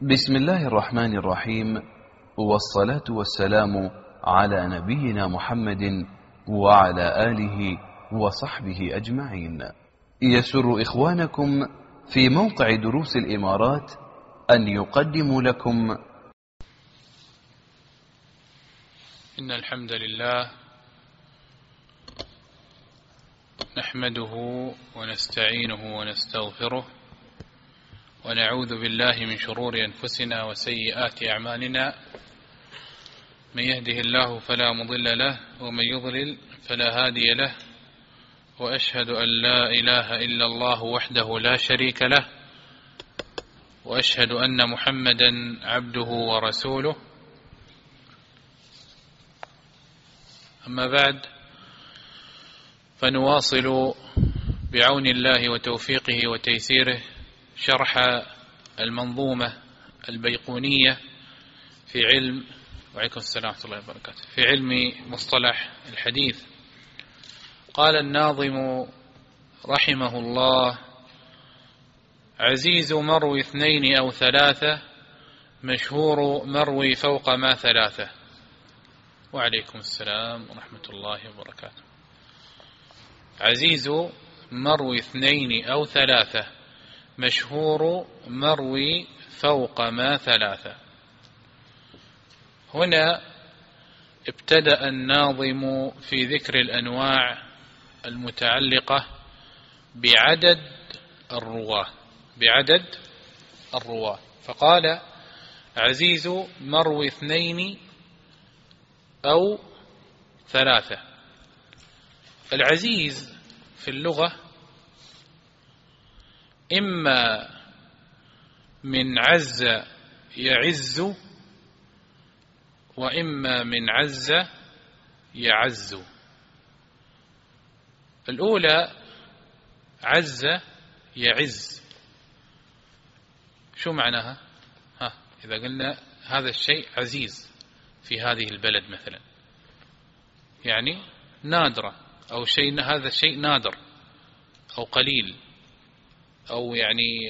بسم الله الرحمن الرحيم، والصلاة والسلام على نبينا محمد وعلى آله وصحبه أجمعين. يسر إخوانكم في موقع دروس الإمارات أن يقدموا لكم إن الحمد لله نحمده ونستعينه ونستغفره ونعوذ بالله من شرور أنفسنا وسيئات أعمالنا. من يهده الله فلا مضل له ومن يضلل فلا هادي له، وأشهد أن لا إله إلا الله وحده لا شريك له، وأشهد أن محمدا عبده ورسوله. أما بعد، فنواصل بعون الله وتوفيقه وتيسيره شرح المنظومة البيقونية في علم وعليكم السلام ورحمة الله وبركاته في علم مصطلح الحديث. قال الناظم رحمه الله: عزيز مروي اثنين أو ثلاثة، مشهور مروي فوق ما ثلاثة. وعليكم السلام ورحمة الله وبركاته. عزيز مروي اثنين أو ثلاثة، مشهور مروي فوق ما ثلاثة. هنا ابتدأ الناظم في ذكر الأنواع المتعلقة بعدد الرواة، فقال: عزيز مروي اثنين أو ثلاثة. العزيز في اللغة إما من عز يعز، وإما من عز يعز. الأولى عز يعز، شو معناها؟ إذا قلنا هذا الشيء عزيز في هذه البلد مثلا، يعني نادرة، أو شيء هذا الشيء نادر أو قليل، أو يعني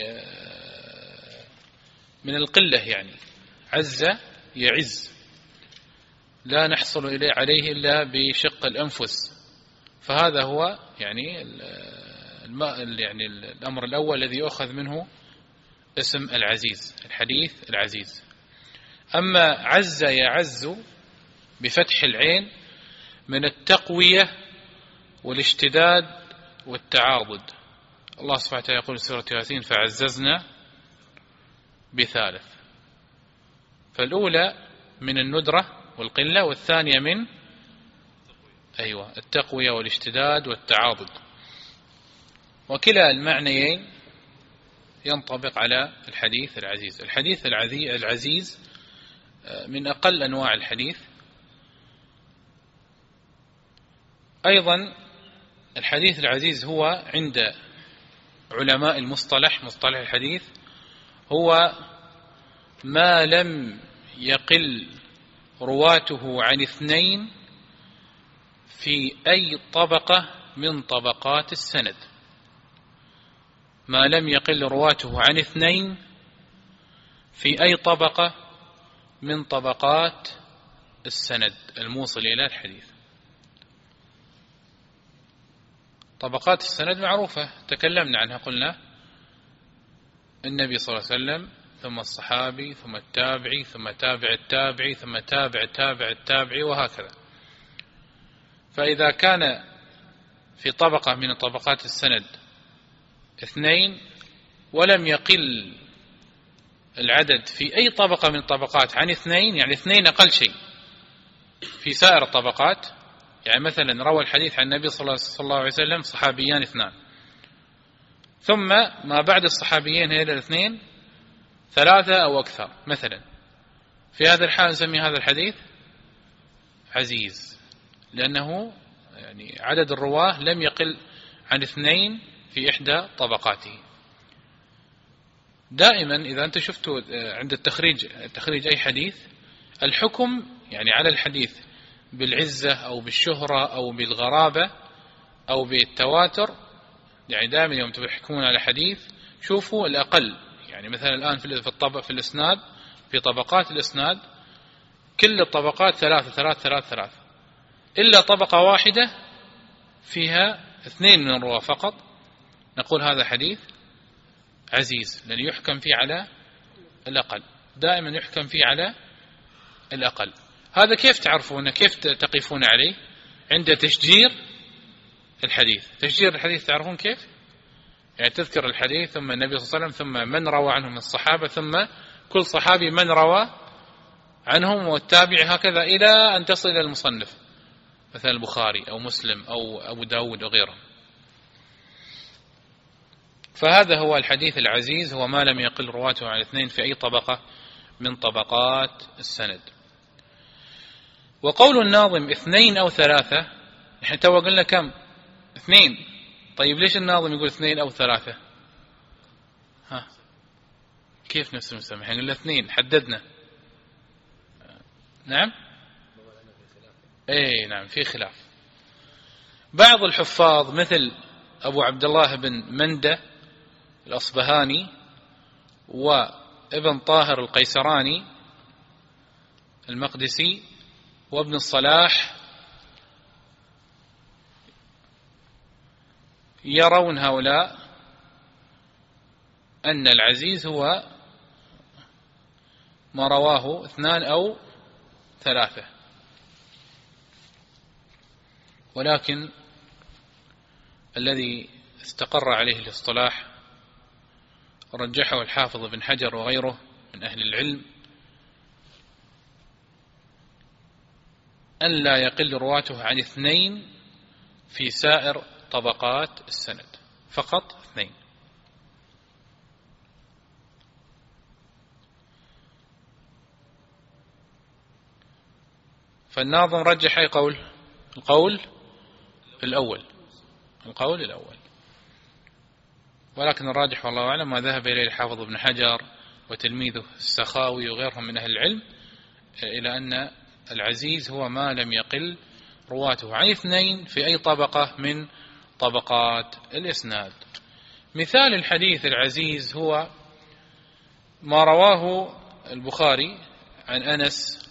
من القلة، يعني عز يعز، لا نحصل عليه إلا بشق الأنفس. فهذا هو يعني الأمر الأول الذي يؤخذ منه اسم العزيز، الحديث العزيز. أما عز يعز بفتح العين من التقوية والاشتداد والتعاضد. الله سبحانه وتعالى يقول في سورة ياسين: فعززنا بثالث. فالأولى من الندرة والقلة، والثانية من التقوية والاشتداد والتعاضد. وكلا المعنيين ينطبق على الحديث العزيز. الحديث العزيز من أقل أنواع الحديث. أيضا الحديث العزيز هو عند علماء مصطلح الحديث هو ما لم يقل رواته عن اثنين في أي طبقة من طبقات السند. ما لم يقل رواته عن اثنين في أي طبقة من طبقات السند الموصل إلى الحديث. طبقات السند معروفة، تكلمنا عنها، قلنا النبي صلى الله عليه وسلم، ثم الصحابي، ثم التابعي، ثم تابع التابعي، ثم تابع التابعي، وهكذا. فإذا كان في طبقة من طبقات السند اثنين ولم يقل العدد في أي طبقة من الطبقات عن اثنين، يعني اثنين أقل شيء في سائر الطبقات. يعني مثلا روى الحديث عن النبي صلى الله عليه وسلم صحابيان اثنان، ثم ما بعد الصحابيين هذول الاثنين ثلاثة أو أكثر مثلا. في هذا الحال نسمي هذا الحديث عزيز، لأنه يعني عدد الرواه لم يقل عن اثنين في إحدى طبقاته. دائما إذا أنت شفتوا عند التخريج أي حديث، الحكم يعني على الحديث بالعزة أو بالشهرة أو بالغرابة أو بالتواتر، يعني دائما يوم تحكمون على حديث شوفوا الأقل، يعني مثلا الآن في الإسناد، في طبقات الإسناد كل الطبقات 3 إلا طبقة واحدة فيها 2 من الرواة فقط، نقول هذا حديث عزيز، لأن يحكم فيه على الأقل، دائما يحكم فيه على الأقل. هذا كيف تعرفون، كيف تقفون عليه؟ عند تشجير الحديث. تشجير الحديث تعرفون كيف؟ يعني تذكر الحديث ثم النبي صلى الله عليه وسلم ثم من روى عنه من الصحابة ثم كل صحابي من روى عنهم والتابع، هكذا إلى أن تصل إلى المصنف مثلا البخاري أو مسلم أو أبو داود وغيره. فهذا هو الحديث العزيز، هو ما لم يقل رواته عن 2 في أي طبقة من طبقات السند. وقول الناظم 2 أو 3، نحن تو قلنا كم؟ 2. طيب ليش الناظم يقول 2 أو 3؟ ها كيف نفس المسمى؟ احنا قلنا 2 حددنا. نعم اي نعم في خلاف. بعض الحفاظ مثل أبو عبد الله بن مندة الأصبهاني وابن طاهر القيسراني المقدسي وابن الصلاح يرون هؤلاء أن العزيز هو ما رواه 2 أو 3، ولكن الذي استقر عليه الاصطلاح رجحه الحافظ بن حجر وغيره من أهل العلم أن لا يقل رواته عن 2 في سائر طبقات السند، فقط 2. فالناظم رجح أي قول؟ القول الأول، ولكن الراجح والله أعلم ما ذهب إليه الحافظ بن حجر وتلميذه السخاوي وغيرهم من أهل العلم، إلى أن العزيز هو ما لم يقل رواته عن 2 في أي طبقة من طبقات الإسناد. مثال الحديث العزيز هو ما رواه البخاري عن أنس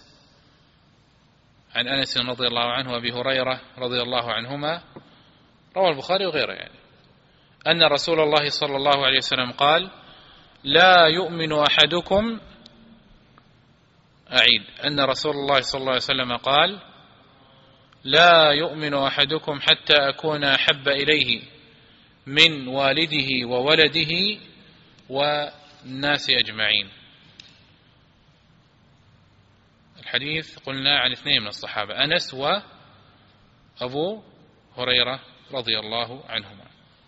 رضي الله عنه وأبي هريرة رضي الله عنهما، روى البخاري وغيره، يعني أن رسول الله صلى الله عليه وسلم قال: لا يؤمن أحدكم، أعيد، أن رسول الله صلى الله عليه وسلم قال: لا يؤمن أحدكم حتى أكون أحب إليه من والده وولده والناس أجمعين. الحديث قلنا عن 2 من الصحابة، أنس وأبو هريرة رضي الله عنهما.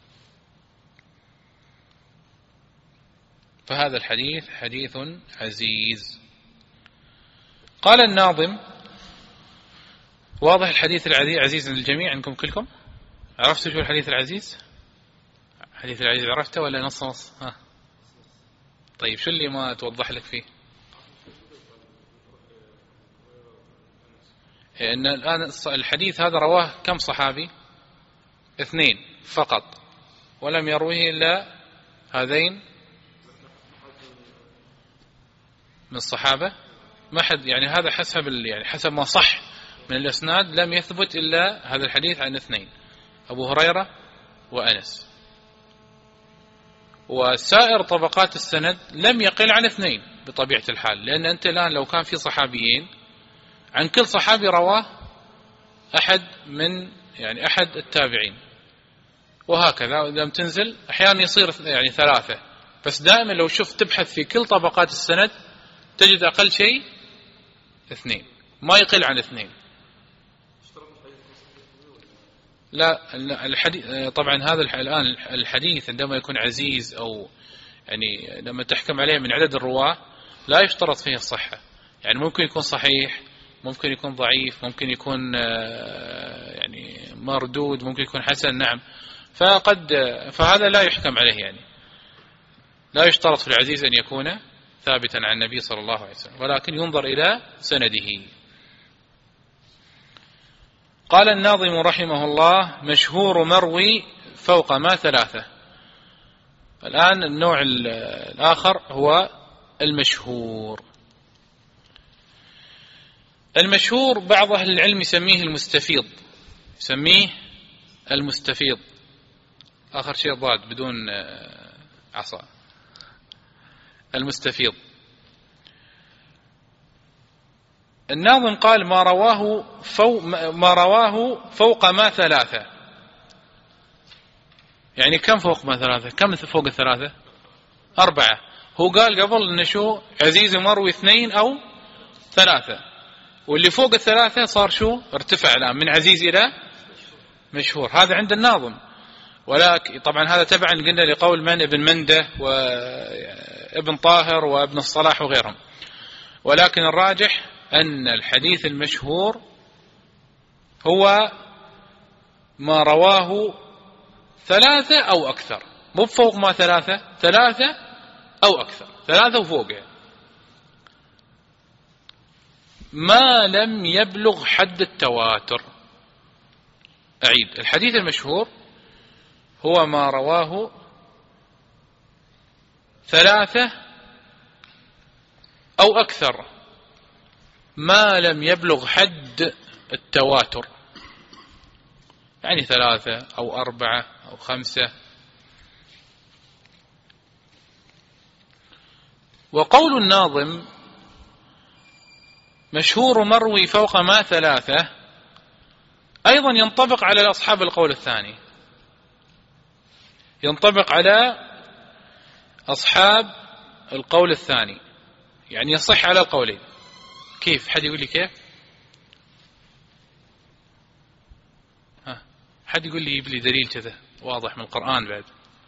فهذا الحديث حديث عزيز. قال الناظم: واضح الحديث العزيز للجميع عندكم كلكم؟ عرفتوا شو الحديث العزيز؟ الحديث العزيز عرفته ولا نص؟ ها طيب شو اللي ما توضح لك فيه؟ إن الآن الحديث هذا رواه كم صحابي؟ 2 فقط، ولم يرويه إلا هذين من الصحابة. ما حد، يعني هذا حسب ما صح من الإسناد لم يثبت إلا هذا الحديث عن 2، أبو هريرة وأنس. وسائر طبقات السند لم يقل عن 2 بطبيعة الحال، لأن أنت الآن لو كان في صحابيين عن كل صحابي رواه أحد التابعين، وهكذا لم تنزل أحيانا يصير 3، بس دائما لو شفت تبحث في كل طبقات السند تجد أقل شيء 2، ما يقل عن 2. لا الحديث طبعا هذا الآن الحديث عندما يكون عزيز أو يعني لما تحكم عليه من عدد الرواة لا يشترط فيه الصحة، يعني ممكن يكون صحيح، ممكن يكون ضعيف، ممكن يكون يعني مردود، ممكن يكون حسن، نعم. فهذا لا يحكم عليه، يعني لا يشترط في العزيز أن يكون ثابتا عن النبي صلى الله عليه وسلم، ولكن ينظر إلى سنده. قال الناظم رحمه الله: مشهور مروي فوق ما 3. الآن النوع الآخر هو المشهور. المشهور بعض أهل العلم يسميه المستفيض، يسميه المستفيض، آخر شيء ضاد بدون عصا، المستفيض. الناظم قال ما رواه فوق ما ثلاثة. يعني كم فوق ما ثلاثة؟ كم فوق الثلاثة؟ 4. هو قال قبل إنه شو عزيز مروي 2 أو 3، واللي فوق الثلاثة صار شو ارتفع الآن من عزيز إلى مشهور. هذا عند الناظم، ولكن طبعا هذا تبعا قلنا لقول من ابن منده وابن طاهر وابن الصلاح وغيرهم. ولكن الراجح أن الحديث المشهور هو ما رواه 3 أو أكثر، مو فوق ما 3 أو أكثر، 3 وفوق يعني. ما لم يبلغ حد التواتر. أعيد، الحديث المشهور هو ما رواه 3 أو أكثر ما لم يبلغ حد التواتر، يعني 3 أو 4 أو 5. وقول الناظم مشهور مروي فوق ما 3 أيضا ينطبق على أصحاب القول الثاني، ينطبق على أصحاب القول الثاني، يعني يصح على القولين. كيف؟ حد يقول لي كيف؟ حد يقول لي يجيب لي دليل كذا واضح من القرآن بعد.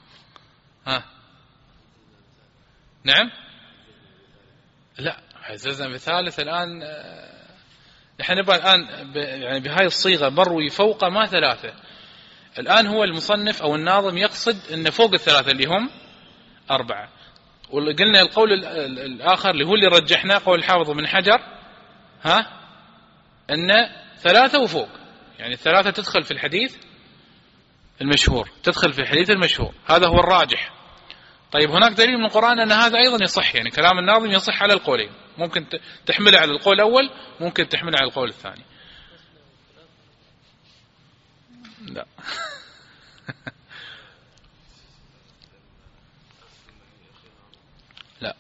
نعم؟ لا، عززنا بثالث الآن. نحن نبغى الآن يعني بهاي الصيغة مروي فوق ما 3. الآن هو المصنف أو الناظم يقصد أن فوق 3 اللي هم 4. وقلنا القول الآخر اللي هو اللي رجحناه قول الحافظ بن حجر أن 3 وفوق، يعني 3 تدخل في الحديث المشهور، تدخل في الحديث المشهور، هذا هو الراجح. طيب هناك دليل من القرآن أن هذا أيضا يصح، يعني كلام الناظم يصح على القولين، ممكن تحمله على القول الأول، ممكن تحمله على القول الثاني. لا لا.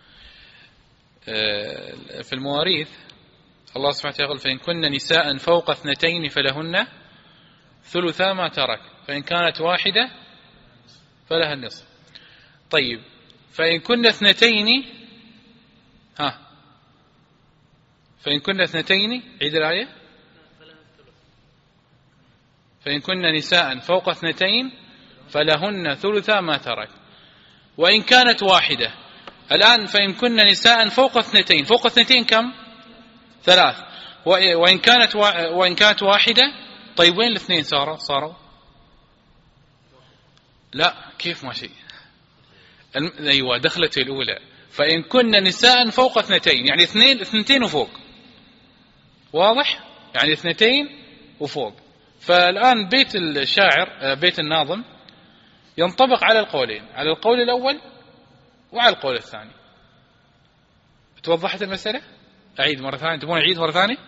في المواريث الله سبحانه وتعالى يقول فإن كن نساء فوق 2 فلهن ثلثا ما ترك، فإن كانت 1 فلها النصف. طيب فإن كن 2 فإن كن 2 عيد الآية. فإن كن نساء فوق 2 فلهن ثلثا ما ترك، وإن كانت 1. الآن فإن كن نساء فوق 2، فوق 2 كم؟ 3. وإن كانت 1. طيب وين الاثنين صاروا؟ لا، كيف ماشي؟ أيوة دخلت الأولى. فإن كن نساء فوق 2 يعني 2 وفوق، واضح؟ يعني 2 وفوق. فالآن بيت الشاعر بيت الناظم ينطبق على القولين، على القول الأول وعلى القول الثاني. توضحت المسألة؟ أعيد مرة ثانية؟ تبون أعيد مرة ثانية؟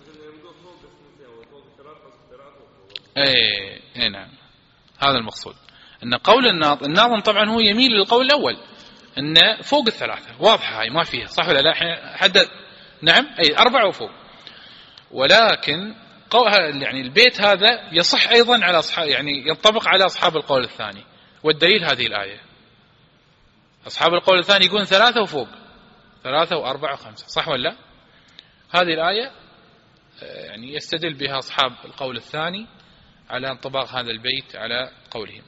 إيه نعم، هذا المقصود. أن قول الناظم طبعا هو يميل للقول الأول، أن فوق 3 واضحة، هاي ما فيها صح ولا لا؟ حدد نعم، أي 4 وفوق. ولكن يعني البيت هذا يصح أيضا على أصحاب، يعني ينطبق على أصحاب القول الثاني، والدليل هذه الآية. أصحاب القول الثاني يقولون 3 وفوق، 3 و4 و5 صح ولا لا؟ هذه الآية يعني يستدل بها أصحاب القول الثاني على انطباق هذا البيت على قولهم.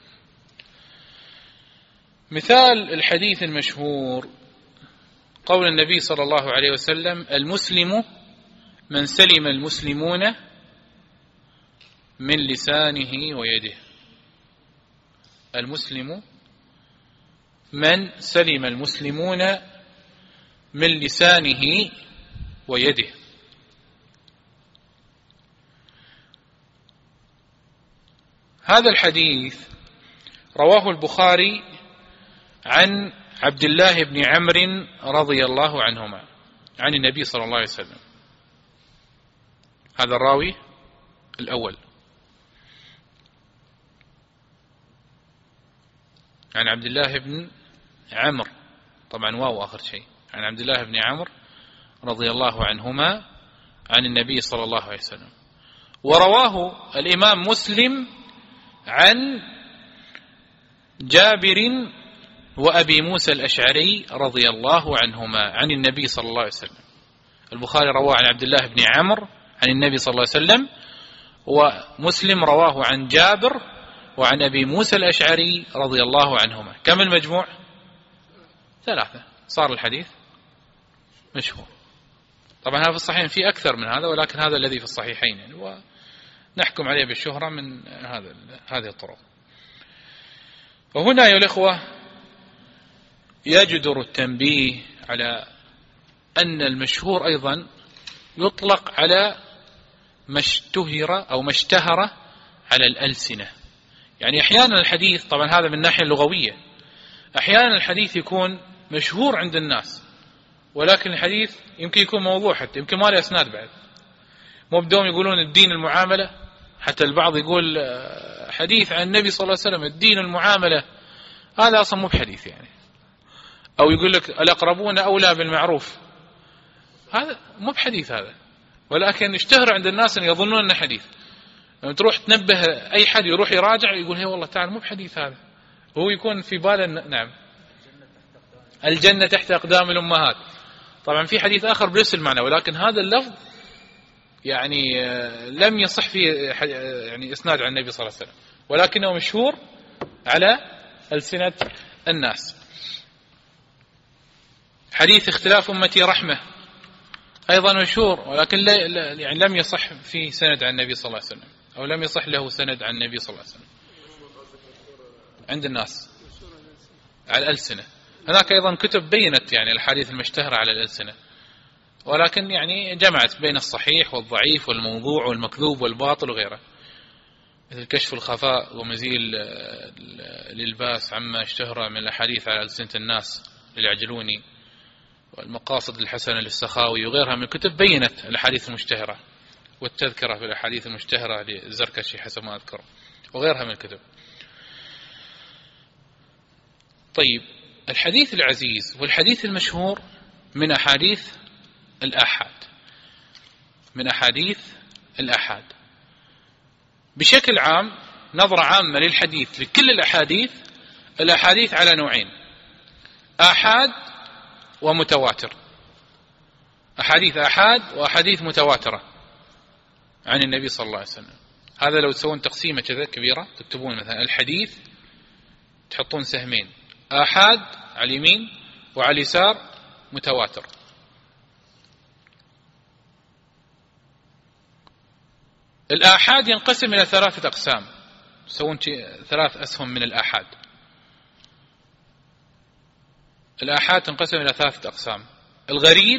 مثال الحديث المشهور قول النبي صلى الله عليه وسلم المسلم من سلم المسلمون من لسانه ويده. المسلم من سلم المسلمون من لسانه ويده. هذا الحديث رواه البخاري عن عبد الله بن عمرو رضي الله عنهما عن النبي صلى الله عليه وسلم. هذا الراوي الأول. عن عبد الله بن عمرو، طبعا واو آخر شيء، عن عبد الله بن عمرو رضي الله عنهما عن النبي صلى الله عليه وسلم. ورواه الإمام مسلم عن جابر وأبي موسى الأشعري رضي الله عنهما عن النبي صلى الله عليه وسلم. البخاري رواه عن عبد الله بن عمرو عن النبي صلى الله عليه وسلم، ومسلم رواه عن جابر وعن أبي موسى الأشعري رضي الله عنهما. كم المجموع؟ 3. صار الحديث مشهور. طبعا هذا في الصحيحين، في أكثر من هذا، ولكن هذا الذي في الصحيحين يعني، ونحكم عليه بالشهرة من هذه الطرق. وهنا يا الإخوة يجدر التنبيه على أن المشهور أيضا يطلق على ما اشتهر أو ما اشتهر على الألسنة. يعني أحيانا الحديث، طبعا هذا من الناحية اللغوية، أحيانا الحديث يكون مشهور عند الناس، ولكن الحديث يمكن يكون موضوع، حتى يمكن ما له أسناد بعد. مو بدهم يقولون الدين المعاملة، حتى البعض يقول حديث عن النبي صلى الله عليه وسلم الدين المعاملة، هذا أصلا مو بحديث يعني. أو يقول لك الأقربون أولى بالمعروف، هذا مو بحديث هذا، ولكن اشتهر عند الناس أن يظنون أنه حديث. لما تروح تنبه أي حد يروح يراجع يقول هي والله تعالى مو بحديث هذا، هو يكون في باله نعم الجنة تحت أقدام الأمهات. طبعا في حديث آخر بنفس المعنى، ولكن هذا اللفظ يعني لم يصح فيه يعني إسناد عن النبي صلى الله عليه وسلم، ولكنه مشهور على ألسنة الناس. حديث اختلاف أمتي رحمة أيضا مشهور، ولكن يعني لم يصح فيه سند عن النبي صلى الله عليه وسلم، أو لم يصح له سند عن النبي صلى الله عليه وسلم عند الناس على الألسنة. هناك أيضا كتب بينت يعني الحديث المشتهرة على الألسنة، ولكن يعني جمعت بين الصحيح والضعيف والموضوع والمكذوب والباطل وغيره، مثل كشف الخفاء ومزيل الإلباس عما اشتهر من الأحاديث على ألسنة الناس للعجلوني، والمقاصد الحسنة للسخاوي وغيرها من الكتب بينت الأحاديث المشتهرة، والتذكرة في الأحاديث المشتهرة للزركشي حسب ما أذكر، وغيرها من الكتب. طيب، الحديث العزيز والحديث المشهور من أحاديث الآحاد، من أحاديث الآحاد بشكل عام. نظرة عامة للحديث لكل الأحاديث على نوعين: آحاد ومتواتر. أحاديث آحاد وأحاديث متواترة عن النبي صلى الله عليه وسلم. هذا لو تسوون تقسيمة كذا كبيرة، تكتبون مثلا الحديث، تحطون سهمين: آحاد على اليمين وعلى اليسار متواتر. الآحاد ينقسم إلى 3 أقسام، تسوون 3 أسهم من الآحاد. الآحاد تنقسم إلى 3 أقسام: الغريب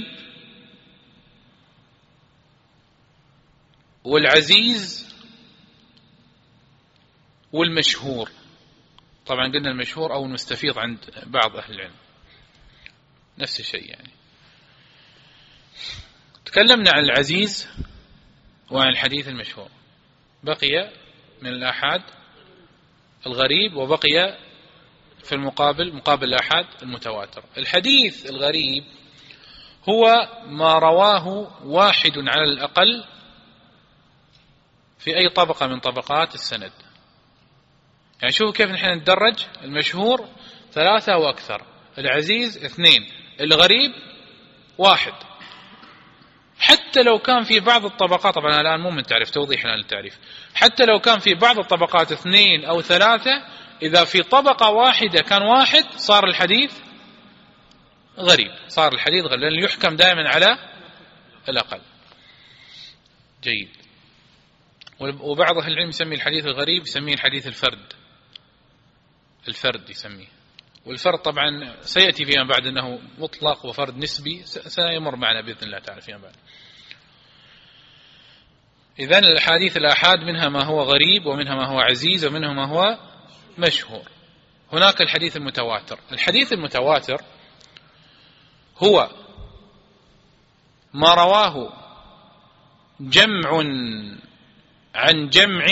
والعزيز والمشهور. طبعا قلنا المشهور أو المستفيض عند بعض أهل العلم، نفس الشيء يعني. تكلمنا عن العزيز وعن الحديث المشهور، بقي من الآحاد الغريب، وبقي في المقابل مقابل الآحاد المتواتر. الحديث الغريب هو ما رواه واحد على الأقل في أي طبقة من طبقات السند. يعني شوفوا كيف نحن ندرج: المشهور 3 وأكثر، العزيز 2، الغريب 1. حتى لو كان في بعض الطبقات، طبعا الآن مو من تعريف، توضيح الآن للتعريف، حتى لو كان في بعض الطبقات 2 أو 3، إذا في طبقة واحدة كان 1 صار الحديث غريب، صار الحديث غريب، لأنه يحكم دائما على الأقل. جيد. وبعض أهل العلم يسمي الحديث الغريب، يسميه الحديث الفرد يسميه. والفرد طبعا سيأتي فيما بعد أنه مطلق وفرد نسبي، سيمر معنا بإذن الله تعالى فيما بعد. إذن الحديث الآحاد منها ما هو غريب، ومنها ما هو عزيز، ومنها ما هو مشهور. هناك الحديث المتواتر. الحديث المتواتر هو ما رواه جمع عن جمع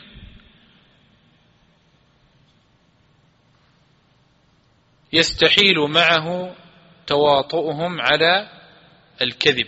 يستحيل معه تواطؤهم على الكذب،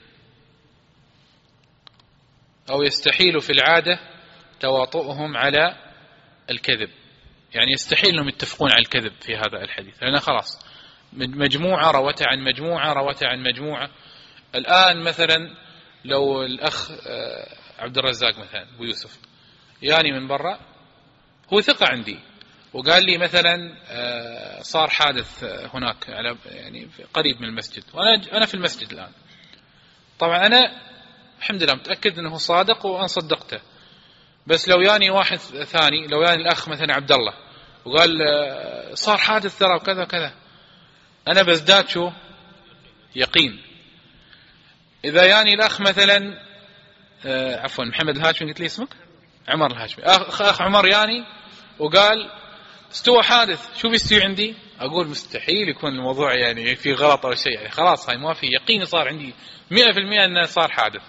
أو يستحيل في العادة تواطؤهم على الكذب، يعني يستحيل أنهم يتفقون على الكذب في هذا الحديث، لأن خلاص مجموعة روت عن مجموعة روت عن مجموعة. الآن مثلا لو الأخ عبد الرزاق مثلا أبو يوسف يعني من برا، هو ثقة عندي، وقال لي مثلا صار حادث هناك يعني قريب من المسجد، وأنا في المسجد الآن. طبعا أنا الحمد لله متأكد أنه صادق وأنا صدقته، بس لو ياني واحد ثاني، لو ياني الأخ مثلا عبد الله وقال صار حادث ترى وكذا وكذا، أنا بزداد شو يقين. إذا ياني الأخ مثلا عفوا محمد الهاشمي، قلت لي اسمك عمر الهاشمي، أخ عمر ياني وقال استوى حادث، شو بيستوي عندي؟ أقول مستحيل يكون الموضوع يعني في غلط أو شيء، يعني خلاص هاي ما في يقين، صار عندي 100% أنه صار حادث.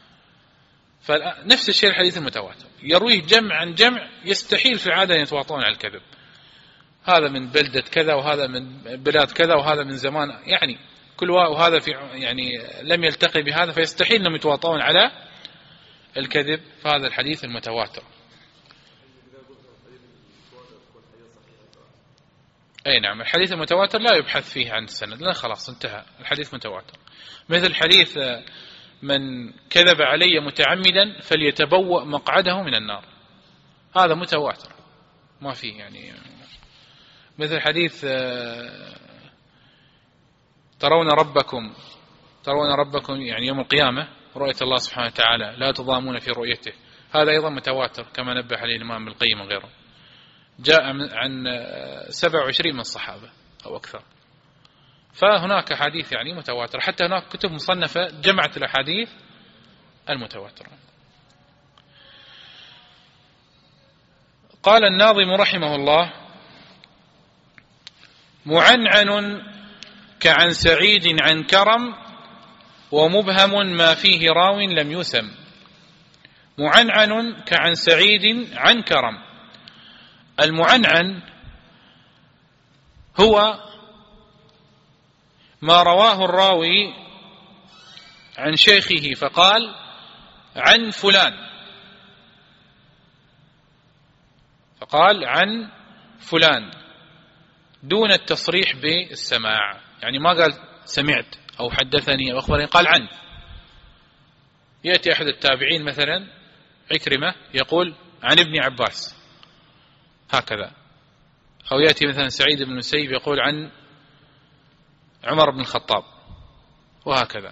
فنفس الشيء الحديث المتواتر يرويه جمع عن جمع يستحيل في العادة أن يتواطؤون على الكذب، هذا من بلدة كذا وهذا من بلاد كذا وهذا من زمان، يعني كل وهذا في يعني لم يلتقي بهذا، فيستحيل أنهم يتواطؤون على الكذب. فهذا الحديث المتواتر. أي نعم، الحديث المتواتر لا يبحث فيه عن السند، لا خلاص انتهى الحديث متواتر. مثل حديث من كذب علي متعمدا فليتبوأ مقعده من النار، هذا متواتر ما فيه يعني. مثل حديث ترون ربكم يعني يوم القيامة رؤية الله سبحانه وتعالى لا تضامون في رؤيته، هذا أيضا متواتر كما نبه عليه الإمام ابن القيم وغيره، جاء عن 27 من الصحابة أو أكثر. فهناك حديث يعني متواتر، حتى هناك كتب مصنفة جمعت الأحاديث المتواترة. قال الناظم رحمه الله: معنعن كعن سعيد عن كرم، ومبهم ما فيه راو لم يسم. معنعن كعن سعيد عن كرم. المعنعن هو ما رواه الراوي عن شيخه فقال عن فلان دون التصريح بالسماع، يعني ما قال سمعت أو حدثني أو أخبرني، قال عن. يأتي أحد التابعين مثلا عكرمة يقول عن ابن عباس هكذا، أو يأتي مثلا سعيد بن المسيب يقول عن عمر بن الخطاب وهكذا،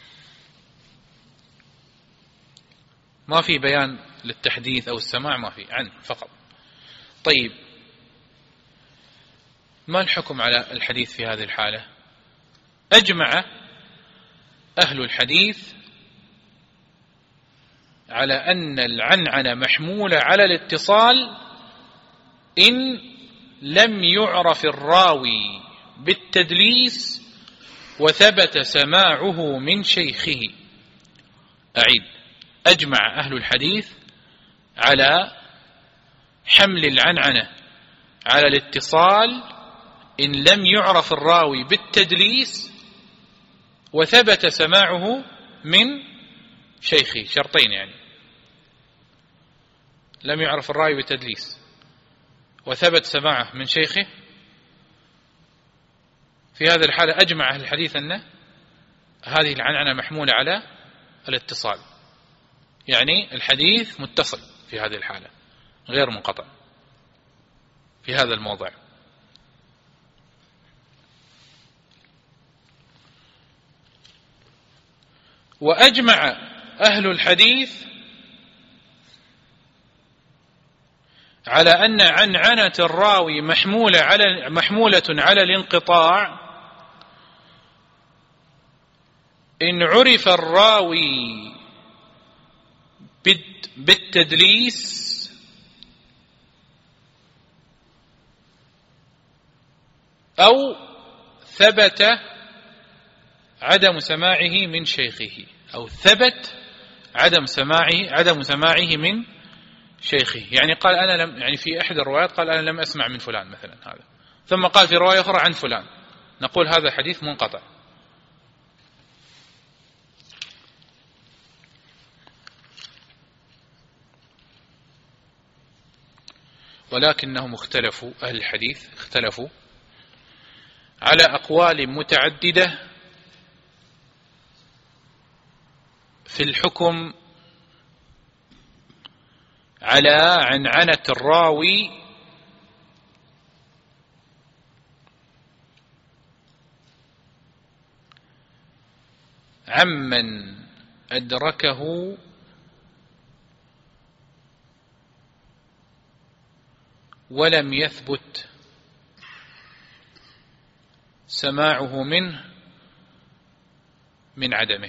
ما في بيان للتحديث أو السماع، ما في، عن فقط. طيب ما الحكم على الحديث في هذه الحالة؟ أجمع أهل الحديث على أن العنعنة محمولة على الاتصال إن لم يعرف الراوي بالتدليس وثبت سماعه من شيخه. أعيد: أجمع أهل الحديث على حمل العنعنة على الاتصال إن لم يعرف الراوي بالتدليس وثبت سماعه من شيخه. شرطين يعني، لم يعرف الراوي بالتدليس وثبت سماعه من شيخه. في هذه الحالة أجمع أهل الحديث أن هذه العنعنة محمولة على الاتصال، يعني الحديث متصل في هذه الحالة غير منقطع في هذا الموضع. وأجمع أهل الحديث على أن عنعنة الراوي محمولة على الانقطاع إن عرف الراوي بالتدليس أو ثبت عدم سماعه من شيخه، أو ثبت عدم سماعه من شيخه. يعني قال أنا لم، يعني في إحدى الروايات قال أنا لم أسمع من فلان مثلا هذا، ثم قال في رواية أخرى عن فلان، نقول هذا حديث منقطع. ولكنهم اختلفوا، أهل الحديث اختلفوا على أقوال متعددة في الحكم على عنعنة الراوي عمن أدركه ولم يثبت سماعه منه من عدمه.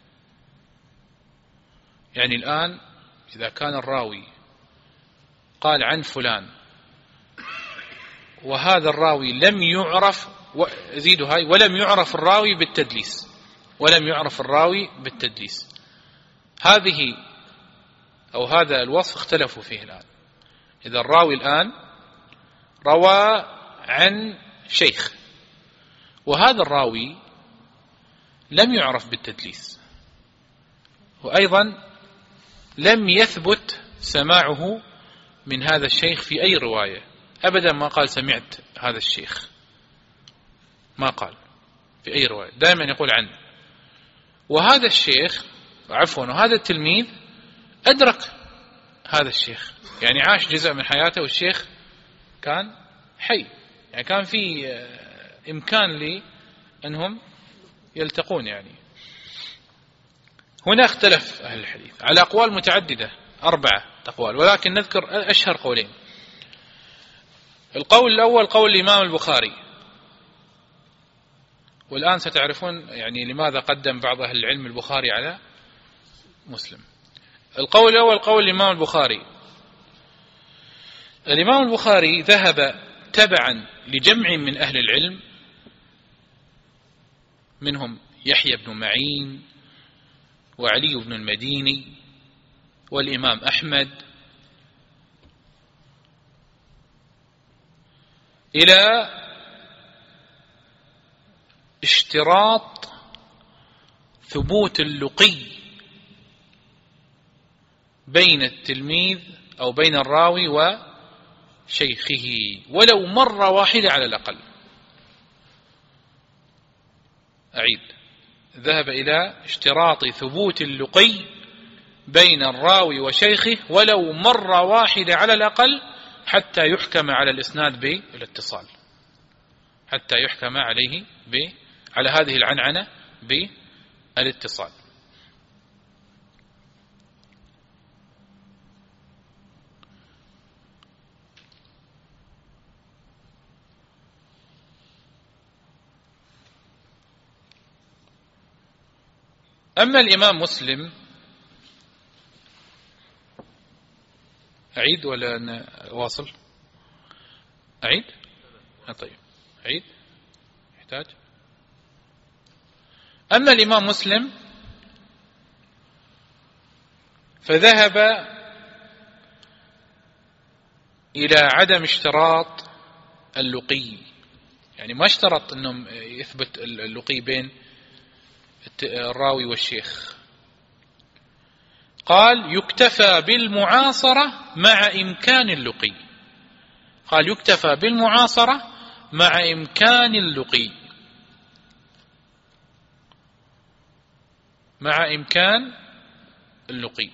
يعني الآن إذا كان الراوي قال عن فلان وهذا الراوي لم يعرف، زيدوا هاي، ولم يعرف الراوي بالتدليس، ولم يعرف الراوي بالتدليس، هذه أو هذا الوصف اختلفوا فيه الآن. إذا الراوي الآن روى عن شيخ وهذا الراوي لم يعرف بالتدليس، وأيضا لم يثبت سماعه من هذا الشيخ في أي رواية، أبدا ما قال سمعت هذا الشيخ، ما قال في أي رواية، دائما يقول عنه. وهذا الشيخ وهذا التلميذ أدرك هذا الشيخ، يعني عاش جزء من حياته والشيخ كان حي، يعني كان في إمكان لأنهم يلتقون. يعني هنا اختلف أهل الحديث على أقوال متعددة، 4 أقوال، ولكن نذكر أشهر قولين. القول الأول قول الإمام البخاري، والآن ستعرفون يعني لماذا قدم بعض أهل العلم البخاري على مسلم. القول الأول قول الإمام البخاري. الإمام البخاري ذهب تبعا لجمع من أهل العلم، منهم يحيى بن معين وعلي بن المديني والإمام أحمد، إلى اشتراط ثبوت اللقي بين التلميذ أو بين الراوي وشيخه ولو مرة واحدة على الأقل. أعيد، ذهب إلى اشتراط ثبوت اللقي بين الراوي وشيخه ولو مرة واحدة على الأقل حتى يحكم على الإسناد بالاتصال، حتى يحكم عليه على هذه العنعنة بالاتصال. أما الإمام مسلم، أعيد ولا واصل؟ أعيد؟ طيب أعيد، يحتاج. أما الإمام مسلم فذهب إلى عدم اشتراط اللقي، يعني ما اشترط أنهم يثبت اللقي بين الراوي والشيخ، قال يكتفى بالمعاصرة مع إمكان اللقي، قال يكتفى بالمعاصرة مع إمكان اللقي، مع إمكان اللقي.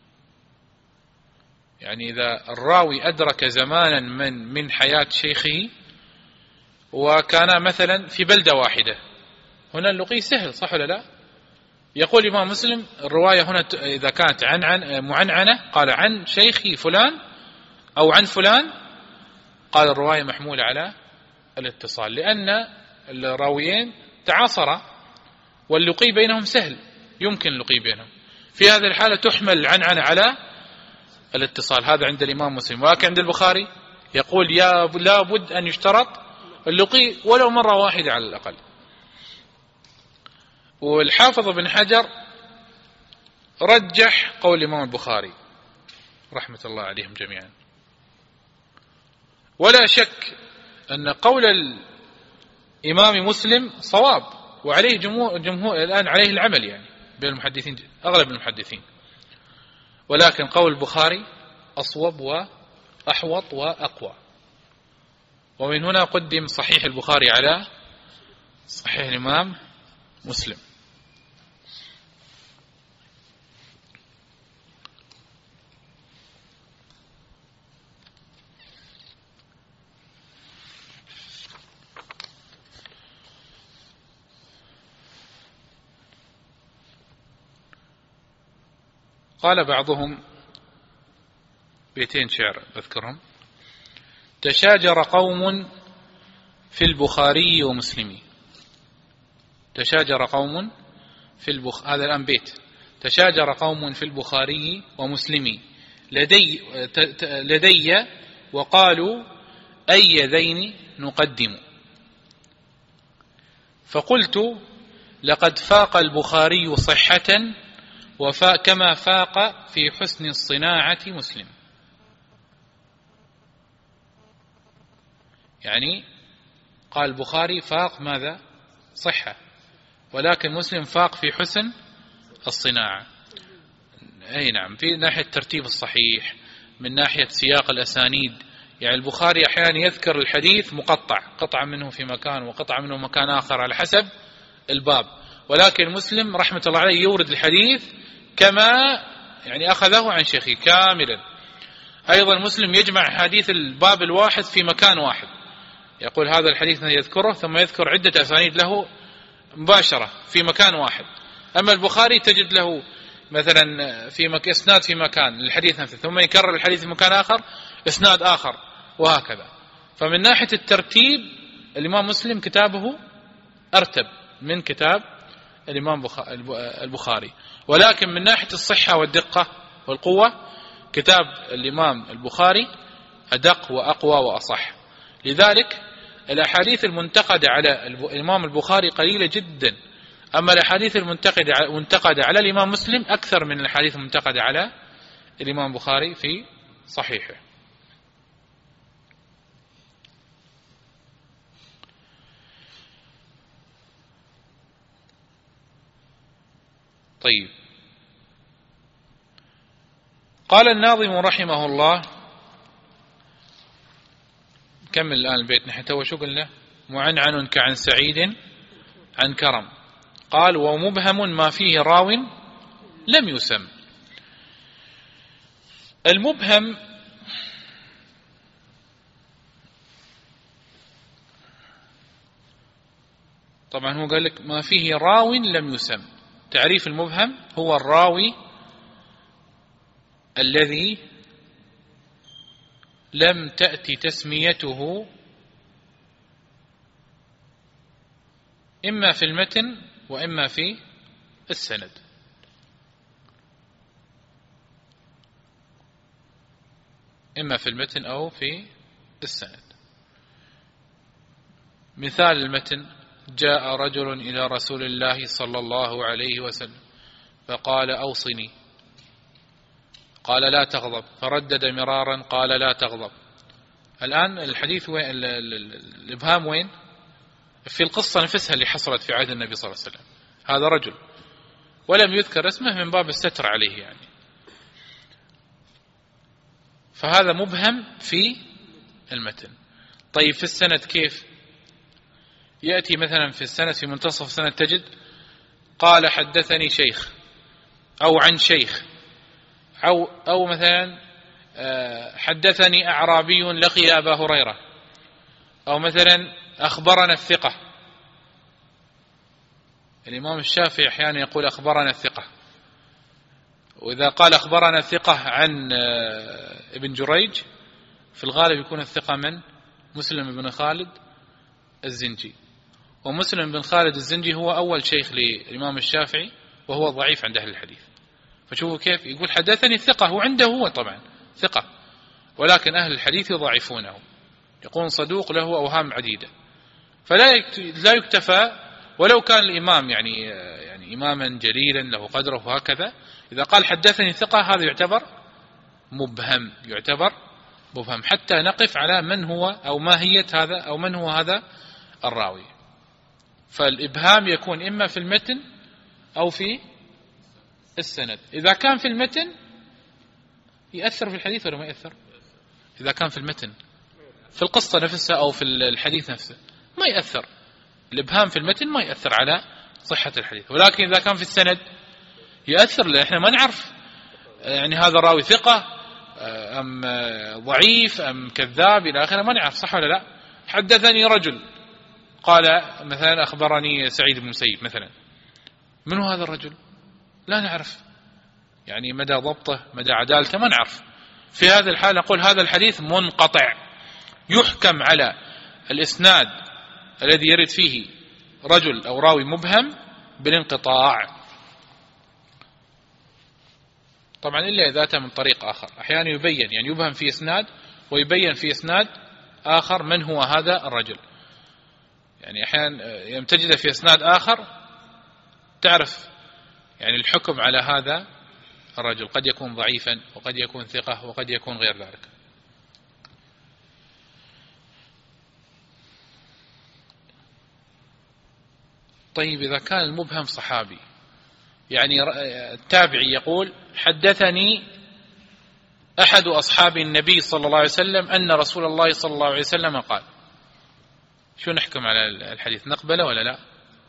يعني إذا الراوي أدرك زمانا من حياة شيخه وكان مثلا في بلدة واحدة، هنا اللقي سهل، صح ولا لا؟ يقول الإمام مسلم الرواية هنا إذا كانت معنعنة، قال عن شيخي فلان أو عن فلان، قال الرواية محمولة على الاتصال، لأن الراويين تعاصرا واللقي بينهم سهل، يمكن اللقي بينهم. في هذه الحالة تحمل العنعنة على الاتصال، هذا عند الإمام مسلم. ولكن عند البخاري يقول لا بد أن يشترط اللقي ولو مرة واحدة على الأقل. والحافظ بن حجر رجح قول الإمام البخاري رحمة الله عليهم جميعا. ولا شك أن قول الإمام مسلم صواب، وعليه جمهور الآن عليه العمل يعني بين المحدثين، أغلب المحدثين، ولكن قول البخاري أصوب وأحوط وأقوى. ومن هنا قدم صحيح البخاري على صحيح الإمام مسلم. قال بعضهم بيتين شعر أذكرهم: تشاجر قوم في البخاري ومسلم. تشاجر قوم في هذا الآن بيت: تشاجر قوم في البخاري ومسلم لدي وقالوا أي ذين نقدم، فقلت لقد فاق البخاري صحة كما فاق في حسن الصناعة مسلم. يعني قال البخاري فاق ماذا؟ صحة، ولكن مسلم فاق في حسن الصناعة. أي نعم، في ناحية ترتيب الصحيح، من ناحية سياق الأسانيد. يعني البخاري أحيانا يذكر الحديث مقطع، قطعة منه في مكان وقطعة منه مكان آخر على حسب الباب، ولكن مسلم رحمة الله عليه يورد الحديث كما يعني أخذه عن شيخه كاملا. أيضا مسلم يجمع حديث الباب الواحد في مكان واحد، يقول هذا الحديث يذكره ثم يذكر عدة أسانيد له مباشرة في مكان واحد. أما البخاري تجد له مثلا في إسناد في مكان للحديث نفسه، ثم يكرر الحديث في مكان آخر إسناد آخر، وهكذا. فمن ناحية الترتيب الإمام مسلم كتابه أرتب من كتاب الإمام البخاري، ولكن من ناحية الصحة والدقة والقوة كتاب الإمام البخاري أدق وأقوى وأصح. لذلك الأحاديث المنتقدة على الإمام البخاري قليلة جدا، أما الأحاديث المنتقدة على الإمام مسلم أكثر من الأحاديث المنتقدة على الإمام البخاري في صحيحه. طيب، قال الناظم رحمه الله، كمل الآن البيت نحن تو شو قلنا؟ معنعن كعن سعيد عن كرم. قال ومبهم ما فيه راو لم يسم. المبهم طبعا هو قال لك ما فيه راو لم يسم. تعريف المبهم هو الراوي الذي لم تأتي تسميته إما في المتن وإما في السند. إما في المتن أو في السند. مثال المتن: جاء رجل إلى رسول الله صلى الله عليه وسلم فقال أوصني، قال لا تغضب، فردد مرارا قال لا تغضب. الآن الحديث وين؟ الإبهام وين؟ في القصة نفسها اللي حصلت في عهد النبي صلى الله عليه وسلم. هذا رجل ولم يذكر اسمه من باب الستر عليه يعني، فهذا مبهم في المتن. طيب في السند كيف؟ يأتي مثلا في السند في منتصف السند تجد قال حدثني شيخ أو عن شيخ، أو مثلا حدثني أعرابي لقي أبا هريرة، أو مثلا أخبرنا الثقة. الإمام الشافعي أحيانا يقول أخبرنا الثقة، وإذا قال أخبرنا الثقة عن ابن جريج في الغالب يكون الثقة من؟ مسلم بن خالد الزنجي. ومسلم بن خالد الزنجي هو أول شيخ للإمام الشافعي وهو ضعيف عند أهل الحديث. فشوفوا كيف يقول حدثني الثقة، هو عنده هو طبعا ثقة، ولكن أهل الحديث يضعفونه، يقول صدوق له أوهام عديدة. فلا يكتفى ولو كان الإمام يعني إماما جليلا له قدره وهكذا، إذا قال حدثني ثقة هذا يعتبر مبهم، حتى نقف على من هو أو ماهية هذا أو من هو هذا الراوي. فالإبهام يكون إما في المتن أو في السند. إذا كان في المتن يأثر في الحديث ولا ما يأثر؟ إذا كان في المتن في القصة نفسها أو في الحديث نفسه ما يأثر، الإبهام في المتن ما يأثر على صحة الحديث. ولكن إذا كان في السند يأثر، لأن إحنا ما نعرف يعني هذا الراوي ثقة أم ضعيف أم كذاب إلى آخره، ما نعرف، صح ولا لا؟ حدثني رجل قال مثلا أخبرني سعيد بن المسيب مثلا، من هو هذا الرجل؟ لا نعرف يعني مدى ضبطه مدى عدالته، ما نعرف. في هذا الحال نقول هذا الحديث منقطع، يحكم على الإسناد الذي يرد فيه رجل أو راوي مبهم بالانقطاع. طبعا إلا إذا أتى من طريق آخر، أحيانا يبين يعني يبهم في إسناد ويبين في إسناد آخر من هو هذا الرجل. يعني أحيانا يوم تجد في إسناد آخر تعرف يعني الحكم على هذا الرجل، قد يكون ضعيفا وقد يكون ثقة وقد يكون غير ذلك. طيب إذا كان المبهم صحابي، يعني التابعي يقول حدثني أحد أصحاب النبي صلى الله عليه وسلم أن رسول الله صلى الله عليه وسلم قال، شو نحكم على الحديث؟ نقبله ولا لا؟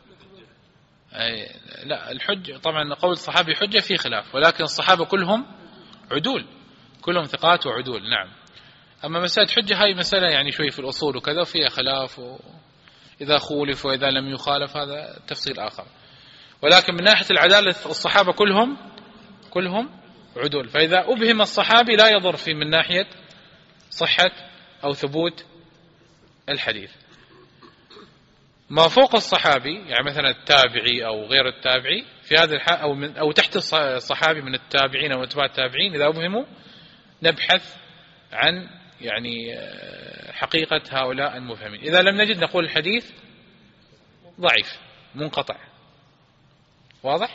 لا، الحج طبعا قول الصحابي حجة في خلاف، ولكن الصحابة كلهم عدول، كلهم ثقات وعدول. نعم. أما مسألة حجة هاي مسألة يعني شوي في الأصول وكذا وفيها خلاف، إذا خولف وإذا لم يخالف هذا تفصيل آخر. ولكن من ناحية العدالة الصحابة كلهم عدول، فإذا أبهم الصحابي لا يضر في من ناحية صحة أو ثبوت الحديث. ما فوق الصحابي يعني مثلا التابعي أو غير التابعي في هذا الحال أو تحت الصحابي من التابعين أو أتباع التابعين، إذا أبهموا نبحث عن يعني حقيقة هؤلاء المفهمين. إذا لم نجد نقول الحديث ضعيف منقطع. واضح؟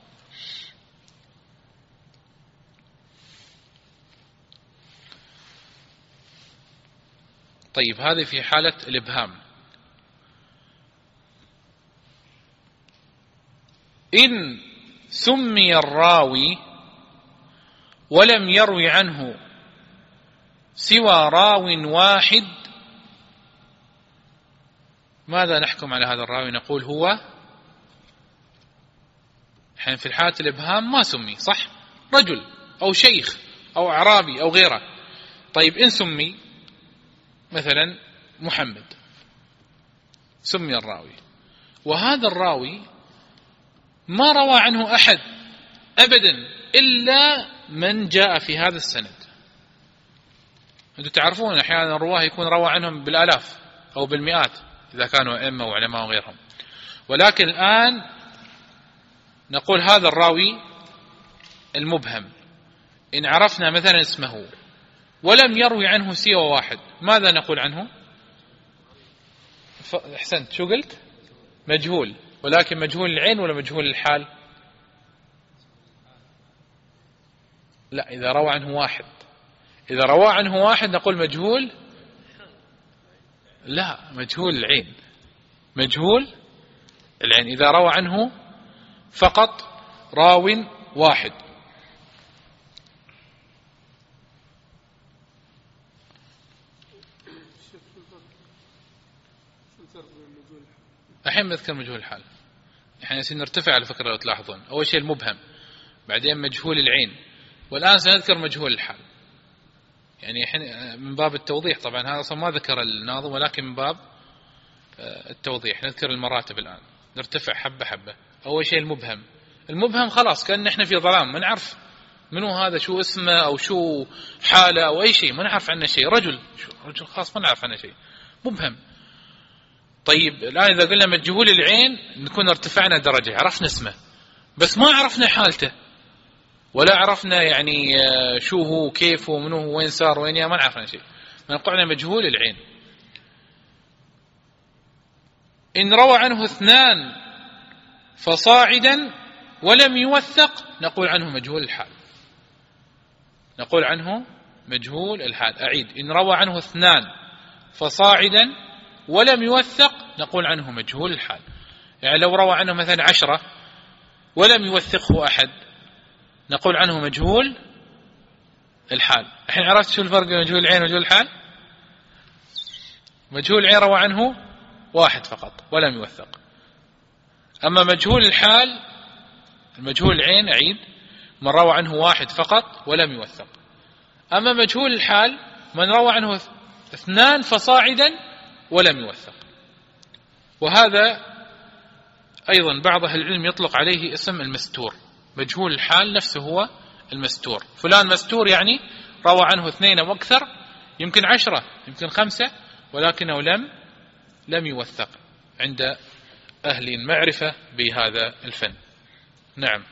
طيب هذه في حالة الإبهام. إن سمي الراوي ولم يروي عنه سوى راو واحد، ماذا نحكم على هذا الراوي؟ نقول هو حين في الحالة الإبهام ما سمي، صح؟ رجل أو شيخ أو أعرابي أو غيره. طيب إن سمي مثلا محمد، سمي الراوي، وهذا الراوي ما روى عنه أحد أبدا إلا من جاء في هذا السند. أنتم تعرفون أحيانا الرواه يكون روى عنهم بالآلاف أو بالمئات إذا كانوا أئمة وعلماء وغيرهم، ولكن الآن نقول هذا الراوي المبهم إن عرفنا مثلا اسمه ولم يروي عنه سوى واحد، ماذا نقول عنه؟ أحسنت، شو قلت؟ مجهول. ولكن مجهول العين ولا مجهول الحال؟ لا، إذا روى عنه واحد. إذا روى عنه واحد نقول مجهول، لا، مجهول العين، مجهول العين إذا روى عنه فقط راو واحد. الحين نذكر مجهول الحال، يعني سنرتفع على فكرة لو تلاحظون. أول شيء المبهم، بعدين مجهول العين، والآن سنذكر مجهول الحال. يعني من باب التوضيح، طبعا هذا أصلا ما ذكر الناظم، ولكن من باب التوضيح نذكر المراتب الآن، نرتفع حبة حبة. أول شيء المبهم خلاص كأن احنا في ظلام، ما نعرف منو هذا، شو اسمه أو شو حاله أو أي شيء، ما نعرف عنه شيء. رجل خاص ما نعرف عنه شيء، مبهم. طيب الآن إذا قلنا مجهول العين نكون ارتفعنا درجة، عرفنا اسمه بس ما عرفنا حالته، ولا عرفنا يعني شو هو كيف هو منه وين صار وين، ما نعرفنا شيء، نقولنا مجهول العين. إن روى عنه 2 فصاعدا ولم يوثق نقول عنه مجهول الحال. نقول عنه مجهول الحال. أعيد: إن روى عنه 2 فصاعدا ولم يوثق نقول عنه مجهول الحال. يعني لو روى عنه مثلا 10 ولم يوثقه أحد نقول عنه مجهول الحال. الحين عرفت شو الفرق بين مجهول العين ومجهول الحال؟ مجهول العين روى عنه 1 فقط ولم يوثق. أما مجهول الحال، المجهول العين أعيد: من روى عنه 1 فقط ولم يوثق. أما مجهول الحال من روى عنه 2 فصاعدا ولم يوثق. وهذا أيضا بعض أهل العلم يطلق عليه اسم المستور. مجهول الحال نفسه هو المستور. فلان مستور يعني روى عنه 2 أو أكثر، يمكن 10 يمكن 5، ولكنه لم يوثق عند أهل المعرفة بهذا الفن. نعم.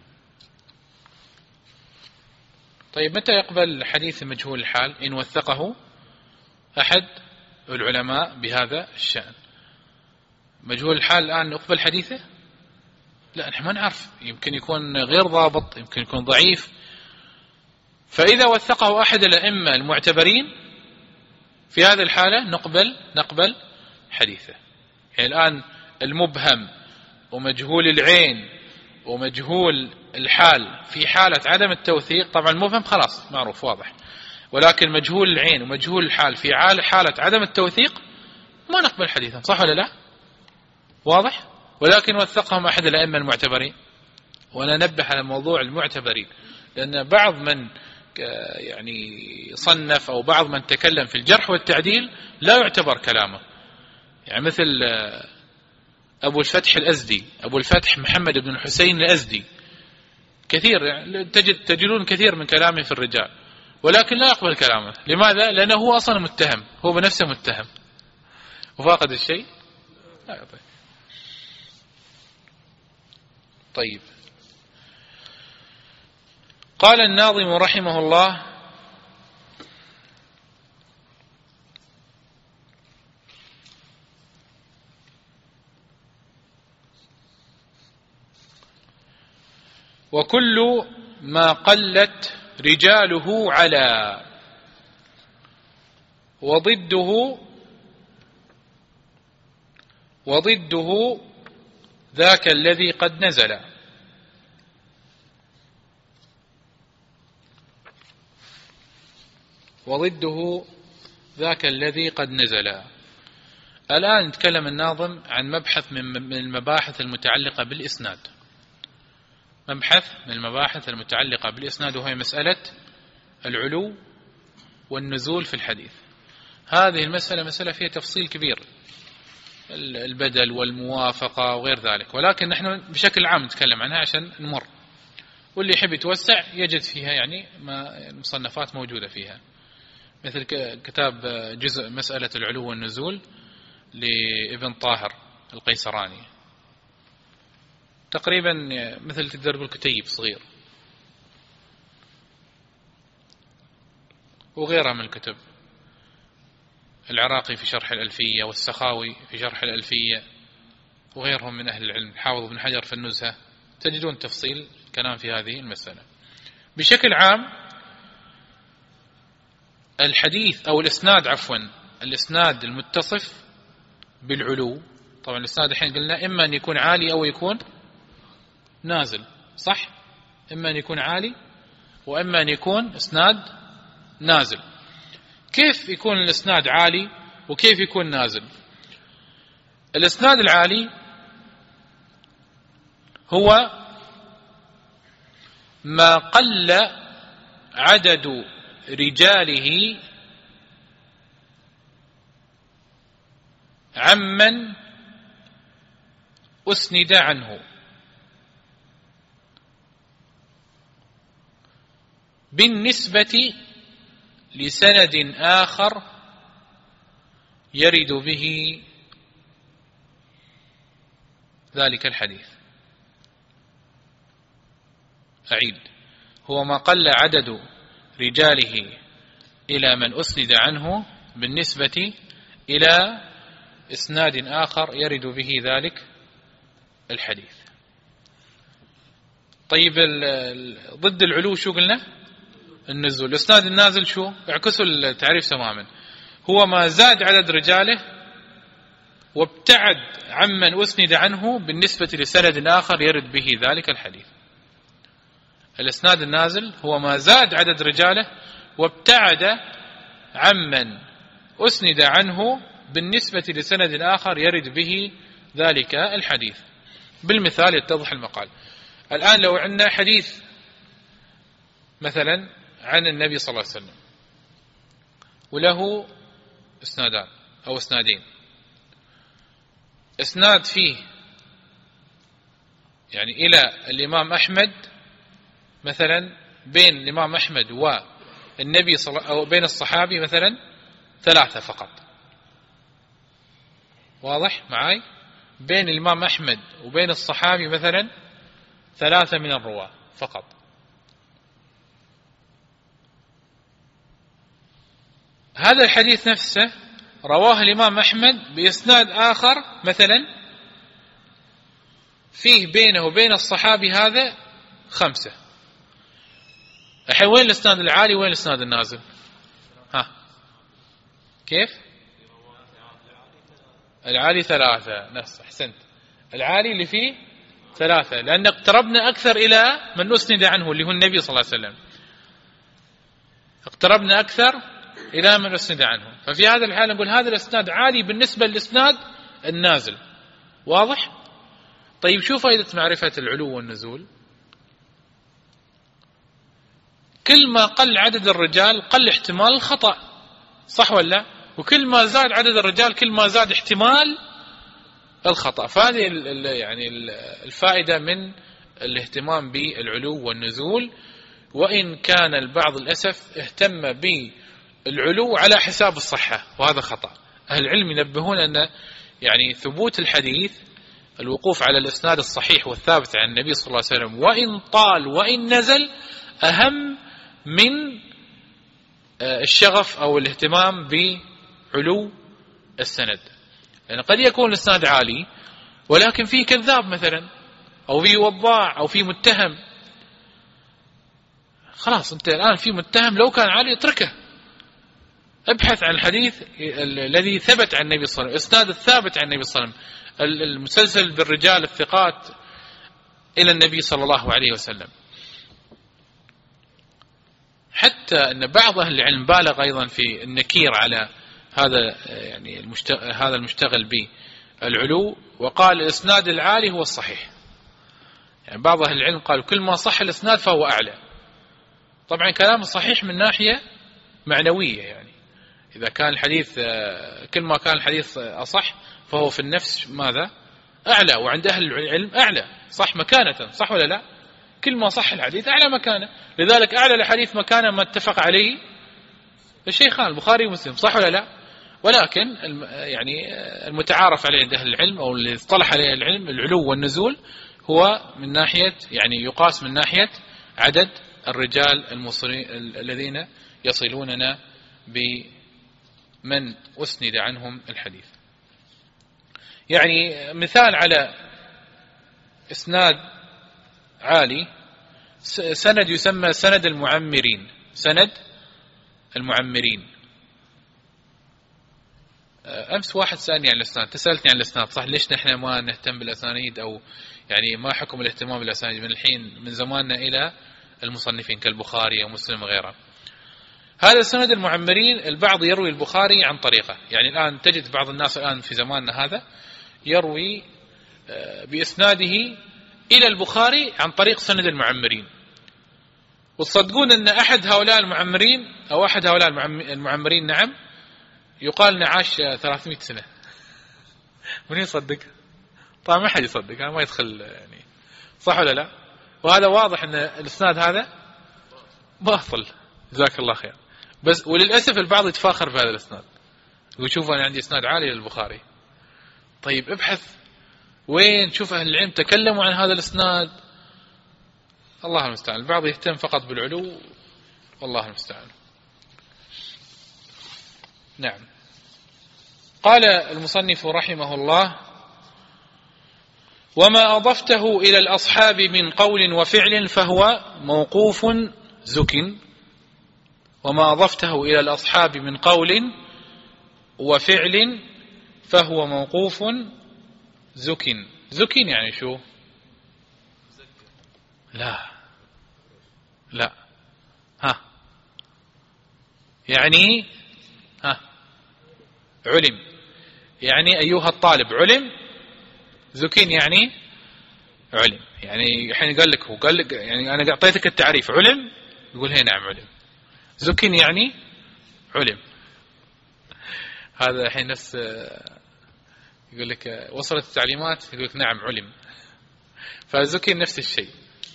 طيب متى يقبل حديث مجهول الحال؟ إن وثقه أحد العلماء بهذا الشأن. مجهول الحال الآن نقبل حديثه؟ لا، نحن ما نعرف، يمكن يكون غير ضابط، يمكن يكون ضعيف. فإذا وثقه أحد الأئمة المعتبرين في هذه الحالة نقبل حديثه. يعني الآن المبهم ومجهول العين ومجهول الحال في حالة عدم التوثيق، طبعا المبهم خلاص معروف واضح، ولكن مجهول العين ومجهول الحال في حالة عدم التوثيق ما نقبل حديثا، صح ولا لا؟ واضح. ولكن وثقهم أحد الأئمة المعتبرين. وأنا نبه على موضوع المعتبرين، لأن بعض من يعني صنف أو بعض من تكلم في الجرح والتعديل لا يعتبر كلامه. يعني مثل أبو الفتح الأزدي، أبو الفتح محمد بن الحسين الأزدي، كثير يعني تجدون كثير من كلامه في الرجال، ولكن لا يقبل كلامه. لماذا؟ لأنه هو أصلا متهم، هو بنفسه متهم وفاقد الشيء لا يعطي. طيب، قال الناظم رحمه الله: وكل ما قلت رجاله على وضده ذاك الذي قد نزل. وضده ذاك الذي قد نزل. الآن نتكلم الناظم عن مبحث من المباحث المتعلقة بالإسناد. مبحث من المباحث المتعلقة بالإسناد، وهي مسألة العلو والنزول في الحديث. هذه المسألة مسألة فيها تفصيل كبير، البدل والموافقة وغير ذلك، ولكن نحن بشكل عام نتكلم عنها عشان نمر، واللي يحب يتوسع يجد فيها يعني ما المصنفات موجودة فيها، مثل كتاب جزء مسألة العلو والنزول لابن طاهر القيسراني، تقريبا مثل تقدر تقول كتيب صغير، وغيرها من الكتب، العراقي في شرح الألفية، والسخاوي في شرح الألفية، وغيرهم من أهل العلم، حافظ بن حجر في النزهة، تجدون تفصيل كلام في هذه المسألة. بشكل عام الحديث أو الإسناد، عفوا الإسناد المتصف بالعلو، طبعا الإسناد الحين قلنا إما أن يكون عالي أو يكون نازل، صح؟ إما أن يكون عالي وإما أن يكون إسناد نازل. كيف يكون الإسناد عالي وكيف يكون نازل؟ الإسناد العالي هو ما قل عدد رجاله عمن أسند عنه بالنسبة لسند آخر يرد به ذلك الحديث. أعيد: هو ما قل عدد رجاله إلى من أسند عنه بالنسبة إلى إسناد آخر يرد به ذلك الحديث. طيب ضد العلو شو قلنا؟ النزول. الإسناد النازل شو؟ اعكسوا التعريف تماما، هو ما زاد عدد رجاله وابتعد عمن أسند عنه بالنسبة لسند آخر يرد به ذلك الحديث. الإسناد النازل هو ما زاد عدد رجاله وابتعد عمن أسند عنه بالنسبة لسند آخر يرد به ذلك الحديث. بالمثال يتضح المقال. الآن لو عندنا حديث مثلا عن النبي صلى الله عليه وسلم وله اسنادان أو اسنادين، اسناد فيه يعني إلى الإمام أحمد مثلا، بين الإمام أحمد والنبي أو بين الصحابي مثلا 3 فقط. واضح معاي؟ بين الإمام أحمد وبين الصحابي مثلا 3 من الرواة فقط. هذا الحديث نفسه رواه الإمام أحمد بإسناد آخر مثلا فيه بينه وبين الصحابي هذا 5. الحين وين الإسناد العالي وين الإسناد النازل؟ ها كيف؟ العالي 3. نفس أحسنت، العالي اللي فيه 3 لأن اقتربنا أكثر إلى من أسند عنه اللي هو النبي صلى الله عليه وسلم، اقتربنا أكثر إلى من أسند عنه. ففي هذا الحال نقول هذا الإسناد عالي بالنسبة للإسناد النازل. واضح؟ طيب شو فائدة معرفة العلو والنزول؟ كل ما قل عدد الرجال قل احتمال الخطأ، صح ولا؟ وكل ما زاد عدد الرجال كل ما زاد احتمال الخطأ. فهذه يعني الفائدة من الاهتمام بالعلو والنزول، وإن كان البعض للأسف اهتم بالعلو على حساب الصحة، وهذا خطأ. أهل العلم ينبهون أن يعني ثبوت الحديث، الوقوف على الإسناد الصحيح والثابت عن النبي صلى الله عليه وسلم وإن طال وإن نزل أهم من الشغف أو الاهتمام بعلو السند. لأن قد يكون الإسناد عالي ولكن فيه كذاب مثلا أو فيه وضاع أو فيه متهم. خلاص أنت الآن في متهم، لو كان عالي اتركه، ابحث عن الحديث الذي ثبت عن النبي صلى الله عليه وسلم، الإسناد الثابت عن النبي صلى الله عليه وسلم، المسلسل بالرجال الثقات إلى النبي صلى الله عليه وسلم. حتى أن بعض أهل العلم بالغ أيضا في النكير على هذا يعني هذا المشتغل بالعلو، وقال الإسناد العالي هو الصحيح. يعني بعض أهل العلم قالوا كل ما صح الإسناد فهو أعلى. طبعا كلام صحيح من ناحية معنوية، يعني إذا كان الحديث كل ما كان الحديث أصح فهو في النفس ماذا؟ أعلى، وعند أهل العلم أعلى صح مكانة، صح ولا لا؟ كل ما صح الحديث أعلى مكانة. لذلك أعلى الحديث مكانة ما اتفق عليه الشيخان البخاري ومسلم، صح ولا لا؟ ولكن يعني المتعارف عليه عند أهل العلم أو اللي اصطلح عليه العلم العلو والنزول هو من ناحية يعني يقاس من ناحية عدد الرجال الموصلين الذين يصلوننا بمن أسند عنهم الحديث. يعني مثال على إسناد عالي سند يسمى سند المعمرين. سند المعمرين. أمس واحد سألني عن الإسناد، تسألتني عن الإسناد صح، ليش نحن ما نهتم بالأسانيد أو يعني ما حكم الاهتمام بالأسانيد من الحين من زماننا إلى المصنفين كالبخاري ومسلم وغيره. هذا سند المعمرين البعض يروي البخاري عن طريقه، يعني الآن تجد بعض الناس الآن في زماننا هذا يروي بإسناده إلى البخاري عن طريق سند المعمرين، وتصدقون أن أحد هؤلاء المعمرين أو أحد هؤلاء المعمرين نعم يقال نعاش 300 سنة. من يصدق؟ طبعا ما حد يصدق، ما يدخل يعني، صح ولا لا؟ وهذا واضح أن الإسناد هذا باطل، جزاك الله خير. بس وللأسف البعض يتفاخر بهذا الإسناد ويشوف أنا عندي إسناد عالي للبخاري. طيب ابحث وين، شوف أهل العلم تكلموا عن هذا الإسناد. الله المستعان. البعض يهتم فقط بالعلو، والله المستعان. نعم. قال المصنف رحمه الله: وما أضفته إلى الأصحاب من قول وفعل فهو موقوف زك. وما أضفته إلى الأصحاب من قول وفعل فهو موقوف زك. زك يعني شو؟ لا يعني علم، يعني أيها الطالب علم. زكين يعني علم، يعني الحين قال لك يعني أنا أعطيتك التعريف علم، يقول هي نعم علم. زكين يعني علم. هذا الحين نفس يقول لك وصلت التعليمات، يقول لك نعم علم. فزكين نفس الشيء.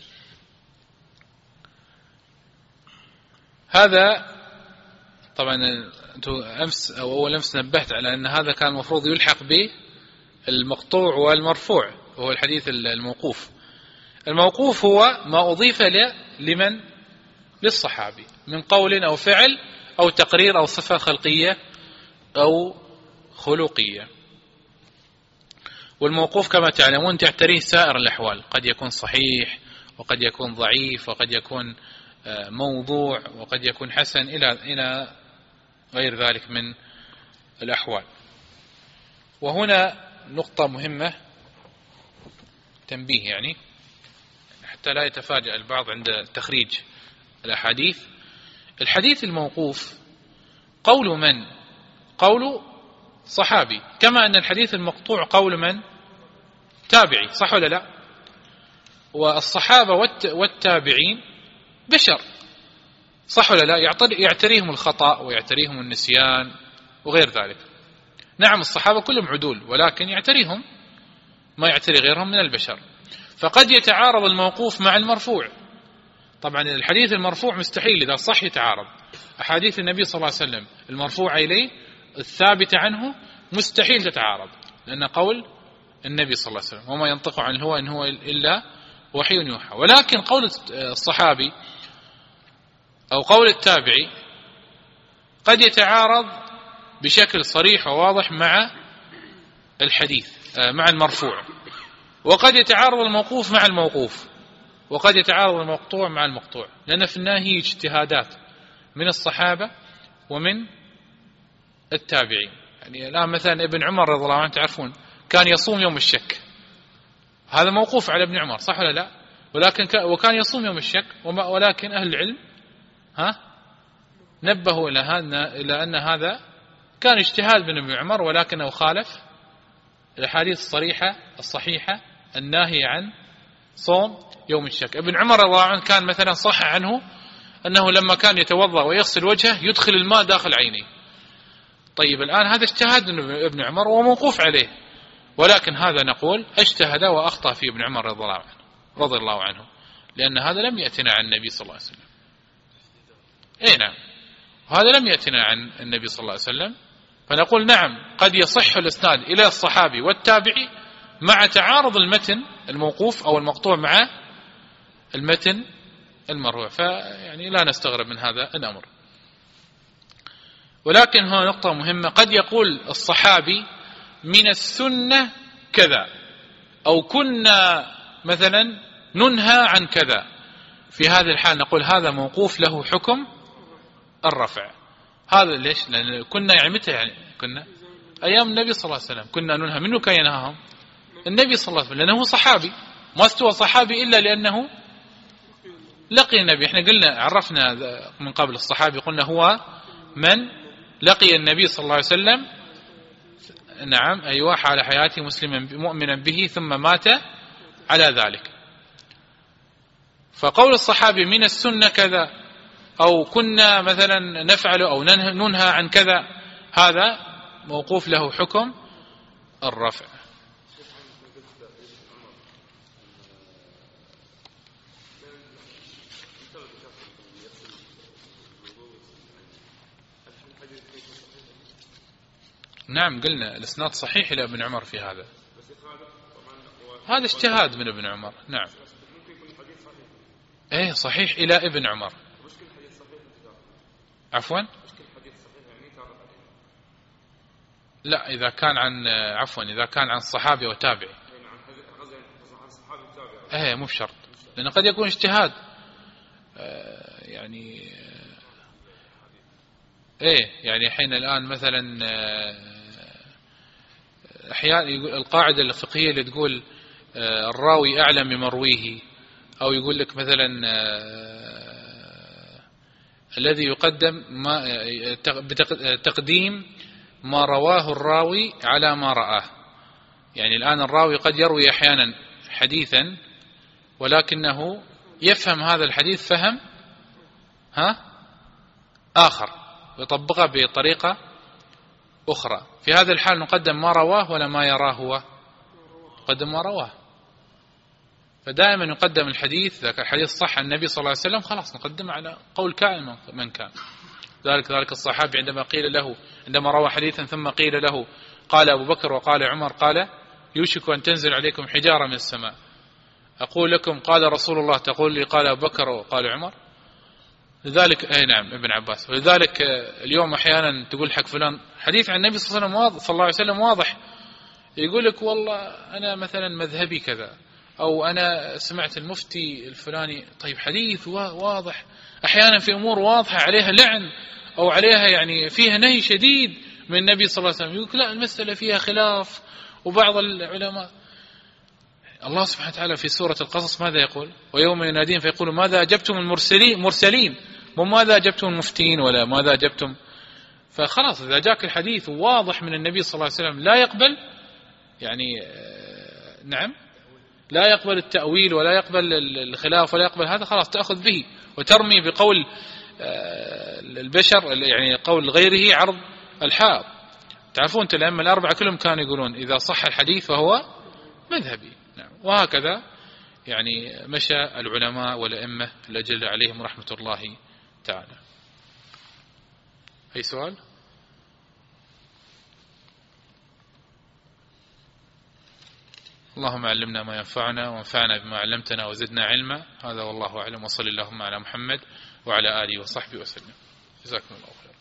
هذا طبعا أنتم أمس أو أول أمس نبهت على أن هذا كان المفروض يلحق بالمقطوع والمرفوع، وهو الحديث الموقوف. الموقوف هو ما أضيف لمن؟ للصحابي، من قول أو فعل أو تقرير أو صفة خلقية أو خلقية. والموقوف كما تعلمون تعتريه سائر الأحوال، قد يكون صحيح وقد يكون ضعيف وقد يكون موضوع وقد يكون حسن إلى غير ذلك من الأحوال. وهنا نقطة مهمة تنبيه، يعني حتى لا يتفاجأ البعض عند تخريج الأحاديث. الحديث الموقوف قول من؟ قول صحابي، كما أن الحديث المقطوع قول من؟ تابعي، صح ولا لا؟ والصحابة والتابعين بشر، صح ولا لا؟ يعتريهم الخطأ ويعتريهم النسيان وغير ذلك. نعم الصحابة كلهم عدول، ولكن يعتريهم ما يعتري غيرهم من البشر. فقد يتعارض الموقوف مع المرفوع. طبعا الحديث المرفوع مستحيل إذا صح يتعارض. أحاديث النبي صلى الله عليه وسلم المرفوع إليه الثابتة عنه مستحيل تتعارض، لأن قول النبي صلى الله عليه وسلم وما ينطق عن الهوى إن هو إلا وحي يوحى. ولكن قول الصحابي أو قول التابعي قد يتعارض بشكل صريح وواضح مع الحديث مع المرفوع، وقد يتعارض الموقوف مع الموقوف، وقد يتعارض المقطوع مع المقطوع، لأن في النهاية اجتهادات من الصحابة ومن التابعين. يعني الآن مثلا ابن عمر رضي الله عنه تعرفون كان يصوم يوم الشك، هذا موقوف على ابن عمر، صح ولا لا؟ وكان يصوم يوم الشك، ولكن أهل العلم نبهوا إلى أن هذا كان اجتهاد من ابن عمر، ولكنه خالف الأحاديث الصريحة الصحيحة الناهية عن صوم يوم الشك. ابن عمر رضي الله عنه كان مثلا صح عنه أنه لما كان يتوضأ ويغسل وجهه يدخل الماء داخل عينيه. طيب الآن هذا اجتهاد من ابن عمر وموقوف عليه، ولكن هذا نقول اجتهد وأخطأ في ابن عمر رضي الله عنه، لأن هذا لم يأتنا عن النبي صلى الله عليه وسلم. نعم، وهذا لم يأتنا عن النبي صلى الله عليه وسلم. فنقول نعم قد يصح الإسناد إلى الصحابي والتابعي مع تعارض المتن الموقوف أو المقطوع مع المتن المرفوع، فيعني لا نستغرب من هذا الأمر. ولكن هنا نقطة مهمة، قد يقول الصحابي من السنة كذا، أو كنا مثلا ننهى عن كذا. في هذه الحال نقول هذا موقوف له حكم الرفع. هذا ليش؟ لأن كنا يعني متى؟ يعني كنا أيام النبي صلى الله عليه وسلم كنا ننهى. منه كان ينهاهم؟ النبي صلى الله عليه وسلم، لأنه صحابي. ما استوى صحابي إلا لأنه لقي النبي. احنا قلنا عرفنا من قبل الصحابي، قلنا هو من لقي النبي صلى الله عليه وسلم، نعم أيوة، حال حياته مسلما مؤمنا به ثم مات على ذلك. فقول الصحابي من السنة كذا، أو كنا مثلا نفعل أو ننهى عن كذا، هذا موقوف له حكم الرفع. نعم قلنا الاسناد صحيح إلى ابن عمر في هذا. هذا اجتهاد من ابن عمر. نعم ايه صحيح إلى ابن عمر. عفوا لا إذا كان عن عفوا إذا كان عن صحابي وتابعي مو بشرط، لأنه قد يكون اجتهاد يعني يعني حين الآن مثلا أحيانا القاعدة الفقهية اللي تقول الراوي أعلم بمرويه، أو يقول لك مثلا الذي يقدم بتقديم ما رواه الراوي على ما رآه. يعني الآن الراوي قد يروي أحيانا حديثا ولكنه يفهم هذا الحديث فهم آخر ويطبقه بطريقة أخرى. في هذا الحال نقدم ما رواه ولا ما يراه هو؟ نقدم ما رواه. فدائما يقدم الحديث، إذا كان الحديث صح عن النبي صلى الله عليه وسلم خلاص نقدم على قول كائن من كان. ذلك الصحابي عندما روى حديثا ثم قيل له قال أبو بكر وقال عمر قال يوشك أن تنزل عليكم حجارة من السماء، أقول لكم قال رسول الله تقول لي قال أبو بكر وقال عمر. لذلك نعم ابن عباس. ولذلك اليوم أحيانا تقول حق فلان حديث عن النبي صلى الله عليه وسلم واضح، يقول لك والله أنا مثلا مذهبي كذا، أو أنا سمعت المفتي الفلاني. طيب حديث واضح، أحيانا في أمور واضحة عليها لعن أو عليها يعني فيها نهي شديد من النبي صلى الله عليه وسلم، يقول لا المسألة فيها خلاف. وبعض العلماء الله سبحانه وتعالى في سورة القصص ماذا يقول؟ ويوم ينادين فيقول ماذا أجبتم المرسلين وماذا أجبتم المفتين ولا ماذا أجبتم. فخلاص إذا جاك الحديث واضح من النبي صلى الله عليه وسلم لا يقبل يعني نعم لا يقبل التأويل ولا يقبل الخلاف ولا يقبل هذا، خلاص تأخذ به وترمي بقول البشر يعني قول غيره عرض الحائط. تعرفون أنت الأئمة الأربعة كلهم كانوا يقولون إذا صح الحديث فهو مذهبي. نعم. وهكذا يعني مشى العلماء والأئمة الأجل عليهم رحمة الله تعالى. أي سؤال؟ اللهم علمنا ما ينفعنا وانفعنا بما علمتنا وزدنا علما. هذا والله أعلم، وصلى اللهم على محمد وعلى آله وصحبه وسلم. جزاكم الله خيرا.